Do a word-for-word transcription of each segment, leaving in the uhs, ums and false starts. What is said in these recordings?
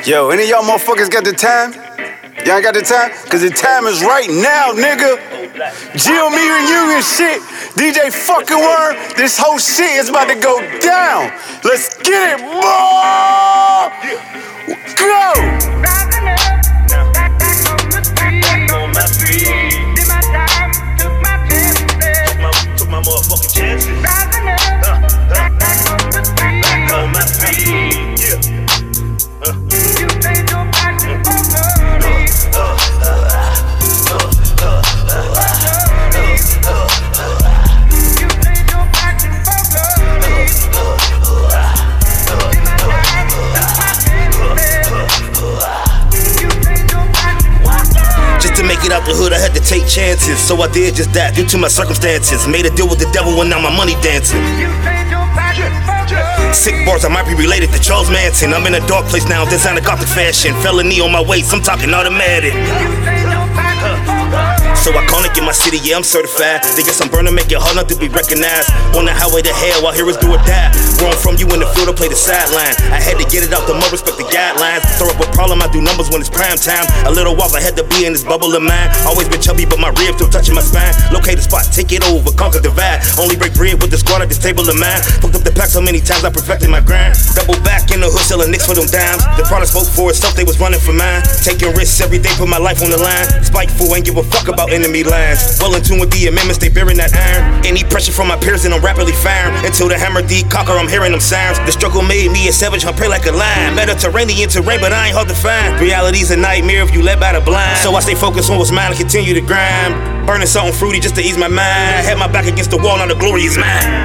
Yo, any of y'all motherfuckers got the time? Y'all ain't got the time? Cause the time is right now, nigga. Jill Me reunion shit. D J fucking Worm. This whole shit is about to go down. Let's get it, boy. Go. Took my motherfucking chances. Uh, uh, back on my feet. Yeah. Uh. You made your back over me. Uh, uh, uh, uh, uh, you made your back over me. Just to make it out the hood, I had to take chances. So I did just that, due to my circumstances. Made a deal with the devil and now my money dancing. Sick bars, I might be related to Charles Manson. I'm in a dark place now, designer gothic fashion. Felony on my waist, I'm talking automatic. So iconic in my city, yeah, I'm certified. They guess I'm burning, make it hard not to be recognized. On the highway to hell, while heroes do or die. Where I'm from, you in the field, I play the sideline. I had to get it out the mud, respect the guidelines. Throw up a problem, I do numbers when it's prime time. A little while I had to be in this bubble of mine. Always been chubby, but my ribs still touching my spine. Locate a spot, take it over, conquer, divide. Only break bread with the squad at this table of mine. Fucked up the pack so many times, I perfected my grind. Double back in the hood, selling nicks for them dimes. The product spoke for itself, they was running for mine. Taking risks every day, put my life on the line. Spiteful, ain't give a fuck about enemy lines. Well in tune with the amendments, they bearing that iron. Any pressure from my peers and I'm rapidly firing. Until the hammer deconquer, I'm hearing them sounds. The struggle made me a savage, I pray like a lion. Mediterranean terrain, but I ain't hard to find. Reality's a nightmare if you led by the blind. So I stay focused on what's mine and continue to grind. Burning something fruity just to ease my mind. Had my back against the wall, now the glory is mine.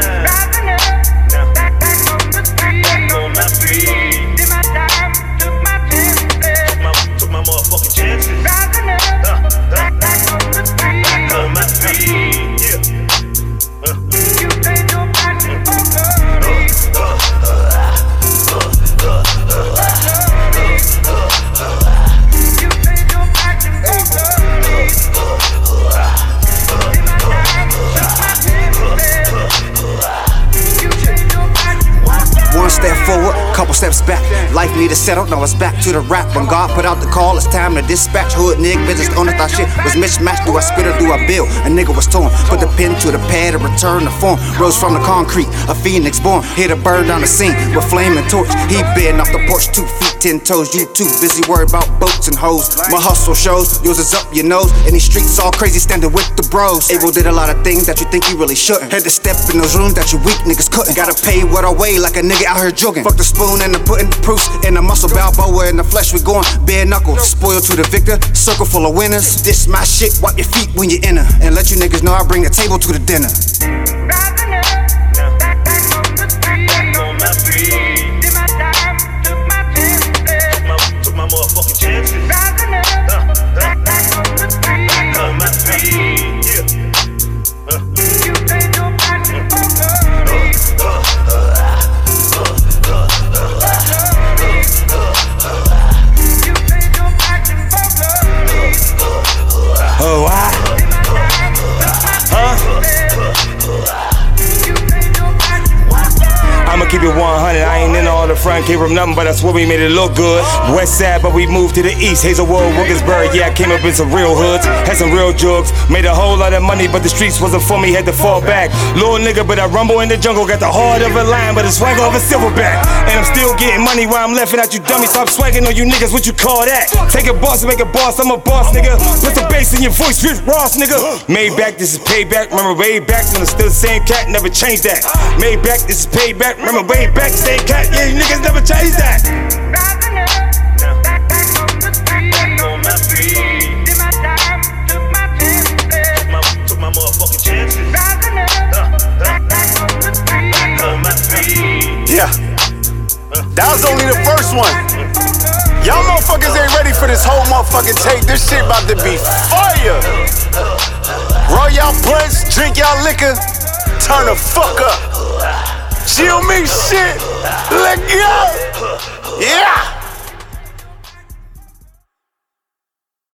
Took my motherfucking chances. On my feet, yeah. Uh. You made your back over me. You made your back over me. One step forward, couple steps back. Life needed settled, now it's back to the rap. When God put out the call, it's time to dispatch. Hood nigga, business owner thought shit was mismatched. Do I spit or do I build? A nigga was torn. Put the pen to the pad and return the form. Rose from the concrete, a phoenix born. Hit a bird down the scene with flame and torch. He been off the porch, two feet, ten toes. You too busy worried about boats and hoes. My hustle shows, yours is up your nose. And these streets all crazy, standing with the bros. Abel did a lot of things that you think you really shouldn't. Had to step in those rooms that you weak niggas couldn't. Gotta pay what I weigh like a nigga out here jogging. Fuck the spoon and the pudding, the proofs and the muscle. Balboa in the flesh, we going bare knuckles. Spoiled to the victor, circle full of winners. This my shit, wipe your feet when you enter. And let you niggas know I bring the table to the dinner. Took my motherfucking chances. On my feet, yeah. You made your back over me. Oh, I. Huh? I'ma keep it one hundred, I ain't in all the front, came from nothing, but I swear we made it look good. West side, but we moved to the east, Hazelwood, Wilkinsburg, yeah, I came up in some real hoods, had some real jugs, made a whole lot of money, but the streets wasn't for me, had to fall back. Little nigga, but I rumble in the jungle, got the heart of a lion, but the swagger of a silverback. And I'm still getting money while I'm laughing at you dummies, stop swagging on you niggas, what you call that? Take a boss and make a boss, I'm a boss, nigga. Put some bass in your voice, Rick Ross, nigga. Made back, this is payback, remember way back, when I'm still the same cat, never changed that. Made back, this is payback, remember way back, same cat, yeah, you niggas never changed that. Took my motherfucking chances. Yeah, that was only the first one. Y'all motherfuckers ain't ready for this whole motherfucking tape. This shit about to be fire. Roll y'all blunts, drink y'all liquor, turn the fuck up. Chill me shit, let go. Yeah.